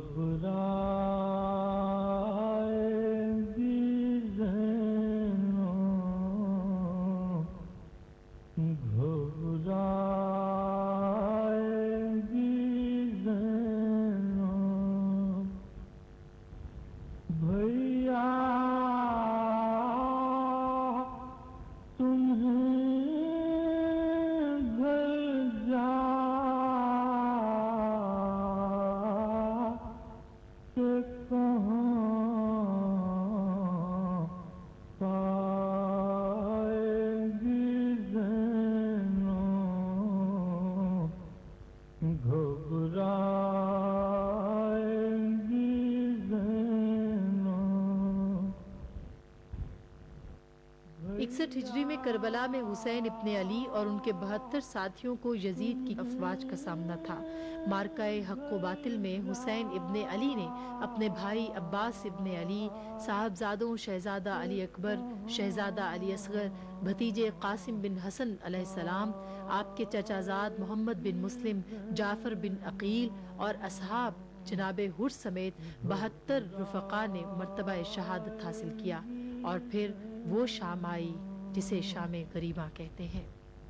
61 ہجری میں کربلا میں حسین ابن علی اور ان کے 72 ساتھیوں کو یزید کی افواج کا سامنا تھا۔ مارکہ حق و باطل میں حسین ابن علی نے اپنے بھائی عباس ابن علی، صاحبزادوں شہزادہ علی اکبر، شہزادہ علی اصغر، بھتیجے قاسم بن حسن علیہ السلام، آپ کے چچا زاد محمد بن مسلم، جعفر بن عقیل اور اصحاب جناب حر سمیت 72 رفقا نے مرتبہ شہادت حاصل کیا، اور پھر وہ شام آئی جسے شام غریباں کہتے ہیں۔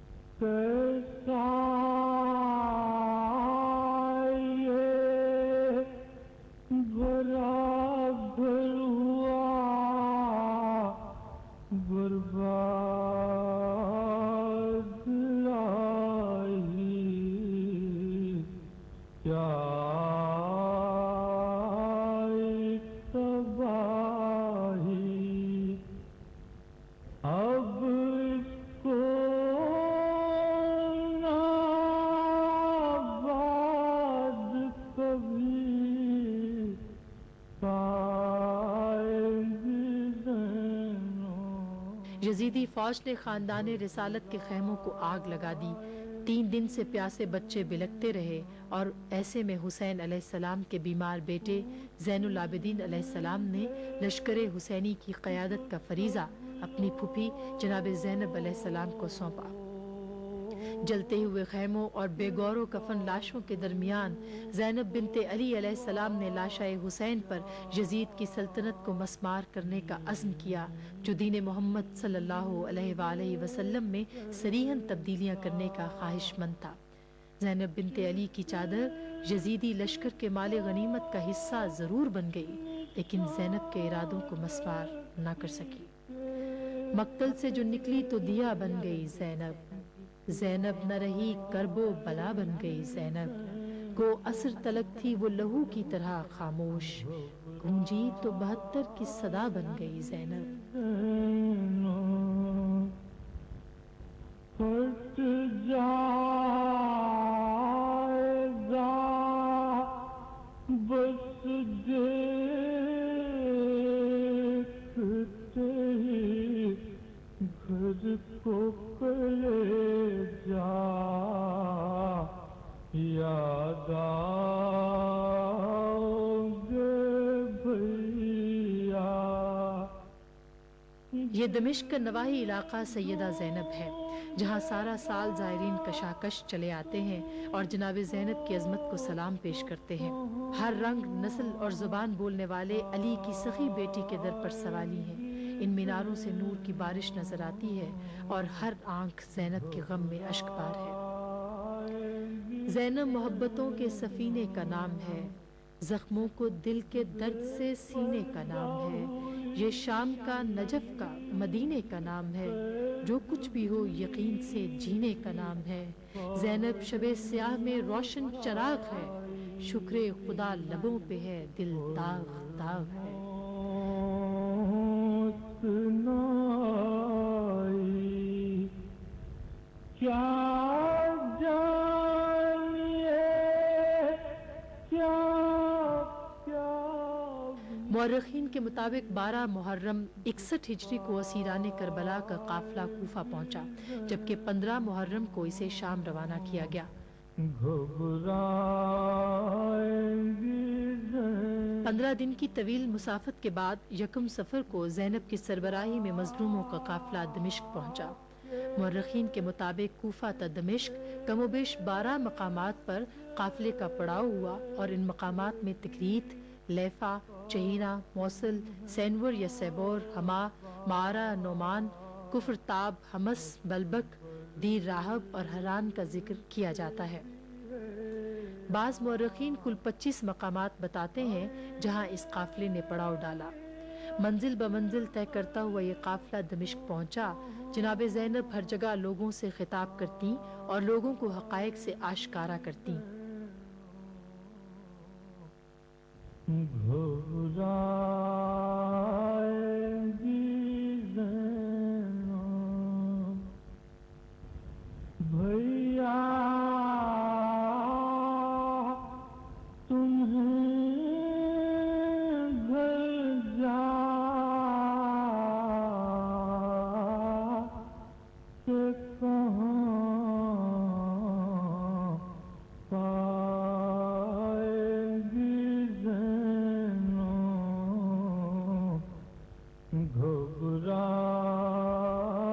یزیدی فوج نے خاندان رسالت کے خیموں کو آگ لگا دی۔ 3 دن سے پیاسے بچے بلکتے رہے، اور ایسے میں حسین علیہ السلام کے بیمار بیٹے زین العابدین علیہ السلام نے لشکر حسینی کی قیادت کا فریضہ اپنی پھوپھی جناب زینب علیہ السلام کو سونپا۔ جلتے ہوئے خیموں اور بے گور و کفن لاشوں کے درمیان زینب بنت علی علیہ السلام نے لاشا حسین پر یزید کی سلطنت کو مسمار کرنے کا عزم کیا، جو دین محمد صلی اللہ علیہ وآلہ وسلم میں صریحاً تبدیلیاں کرنے کا خواہش مند تھا۔ زینب بنت علی کی چادر یزیدی لشکر کے مال غنیمت کا حصہ ضرور بن گئی، لیکن زینب کے ارادوں کو مسمار نہ کر سکی۔ مقتل سے جو نکلی تو دیا بن گئی زینب، زینب نہ رہی کرب و بلا بن گئی زینب، گو عصر تلک تھی وہ لہو کی طرح خاموش، گونجی تو 72 کی صدا بن گئی زینب۔ پھٹ جائے گا بس دیکھتے ہی گھر کو کلیجا یاد آؤ گے بھیا۔ یہ دمشق کا نواحی علاقہ سیدہ زینب ہے، جہاں سارا سال زائرین کشاکش چلے آتے ہیں اور جناب زینب کی عظمت کو سلام پیش کرتے ہیں۔ ہر رنگ، نسل اور زبان بولنے والے علی کی سخی بیٹی کے در پر سوالی ہیں۔ ان میناروں سے نور کی بارش نظر آتی ہے، اور ہر آنکھ زینب کے غم میں اشک بار ہے۔ زینب محبتوں کے سفینے کا نام ہے، زخموں کو دل کے درد سے سینے کا نام ہے۔ یہ شام کا، نجف کا، مدینے کا نام ہے، جو کچھ بھی ہو یقین سے جینے کا نام ہے۔ زینب شب سیاہ میں روشن چراغ ہے، شکر خدا لبوں پہ ہے، دل داغ داغ ہے۔ کیا جانیے کیا مورخین کے مطابق 12 محرم 61 ہجری کو اسیران کربلا کا قافلہ کوفہ پہنچا، جبکہ 15 محرم کو اسے شام روانہ کیا گیا۔ 15 دن کی طویل مسافت کے بعد یکم صفر کو زینب کی سربراہی میں مظلوموں کا قافلہ دمشق پہنچا۔ مورخین کے مطابق کوفہ تا دمشق کم و بیش 12 مقامات پر قافلے کا پڑاؤ ہوا اور ان مقامات میں تکریت، لیفا، چہینہ، موصل، سینور یا سیبور، ہما، معارہ، نعمان، کفر تاب، حمص، بلبک، دیر راہب اور حران کا ذکر کیا جاتا ہے۔ بعض مورخین کل 25 مقامات بتاتے ہیں جہاں اس قافلے نے پڑاؤ ڈالا۔ منزل بمنزل طے کرتا ہوا یہ قافلہ دمشق پہنچا۔ جناب زینب ہر جگہ لوگوں سے خطاب کرتی اور لوگوں کو حقائق سے آشکارا کرتی۔ گھبرائے